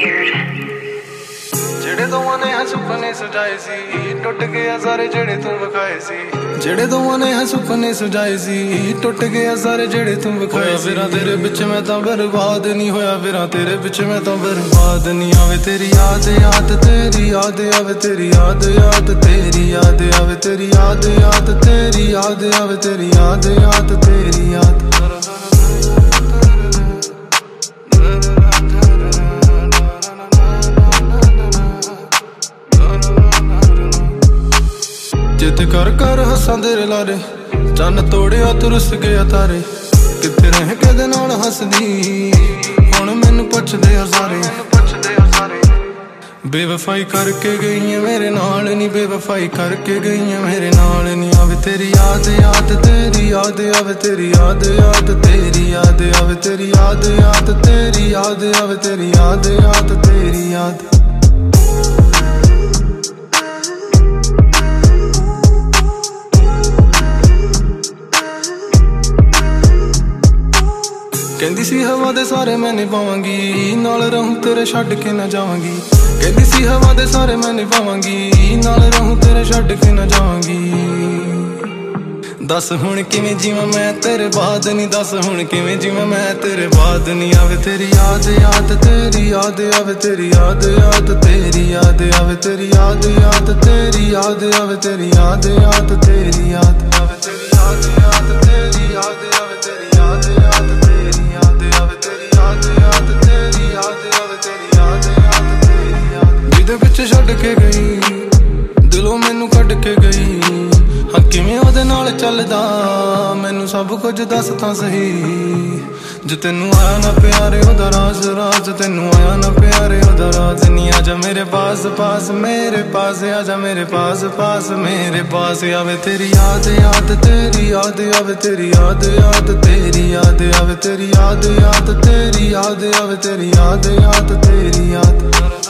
ਜਿਹੜੇ ਦੋਵਾਂ ਨੇ ਸੁਪਨੇ ਸਜਾਏ ਸੀ ਟੁੱਟ ਗਏ ਸਾਰੇ ਜਿਹੜੇ ਤੂੰ ਵਿਖਾਏ ਸੀ ਜਿਹੜੇ ਦੋਵਾਂ ਨੇ ਸੁਪਨੇ ਸਜਾਏ ਸੀ ਟੁੱਟ ਗਏ ਸਾਰੇ ਜਿਹੜੇ ਤੂੰ ਵਿਖਾਏ ਸੀ ਫਿਰਾਂ ਤੇਰੇ ਵਿੱਚ ਮੈਂ ਤਾਂ ਬਰਬਾਦ ਨਹੀਂ ਹੋਇਆ ਫਿਰਾਂ ਤੇਰੇ ਵਿੱਚ ਮੈਂ ਤਾਂ ਬਰਬਾਦ ਨਹੀਂ ਆਵੇ ਤੇਰੀ ਯਾਦ ਯਾਦ ਤੇਰੀ ਯਾਦ ਆਵੇ ਤੇਰੀ ਯਾਦ ਯਾਦ ਤੇਰੀ ਯਾਦ ਆਵੇ ਤੇਰੀ ਯਾਦ ਯਾਦ ਤੇਰੀ ਯਾਦ ਆਵੇ ਤੇਰੀ ਯਾਦ ਯਾਦ ਤੇਰੀ ਯਾਦ जित कर कर हसां तेरे लारे चन्न तोड़िया तू रुस गया तारे कित्थे रह के दे नाल हसदी हुण मैनू पुछदे सारे बेवफाई करके गई है मेरे नाल नी बेवफाई करके गई है मेरे नाल नी आवे तेरी याद याद तेरी याद आवे तेरी याद याद तेरी याद आवे तेरी याद याद तेरी याद आवे तेरी याद याद तेरी याद कहंदी सी हवा दे सारे मैं निभावांगी नाल रहूं तेरे छड्ड के ना जावांगी कहंदी सी हवा दे सारे मैं निभावांगी नाल रहूं तेरे छड्ड के ना जावांगी दस हुण किवें जीवां मैं तेरे बाद नहीं दस हुण किवें जीवां मैं तेरे बाद नहीं आवे तेरी याद याद तेरी याद आवे तेरी याद याद तेरी याद आवे तेरी याद याद तेरी याद आवे तेरी याद याद तेरी याद आवे तेरी याद याद तेरी याद आवे तेरी याद याद तेरी याद आवे तेरी याद याद तेरी याद आवे तेरी याद याद तेरी याद जिदे पिछे छड्ड के गई दिलों मैनू कढ के गई हाँ किवें ओहदे नाल चलदा मैनू सब कुछ दस तां सही जो तेनू आया ना प्यारे ओहदा राज राज तेनू आया ना प्यारे ओहदा राज नी आजा मेरे पास पास मेरे पास आजा मेरे पास पास मेरे पास आवे तेरी याद याद तेरी याद आवे तेरी याद याद तेरी याद आवे तेरी याद याद तेरी याद आवे तेरी याद याद तेरी याद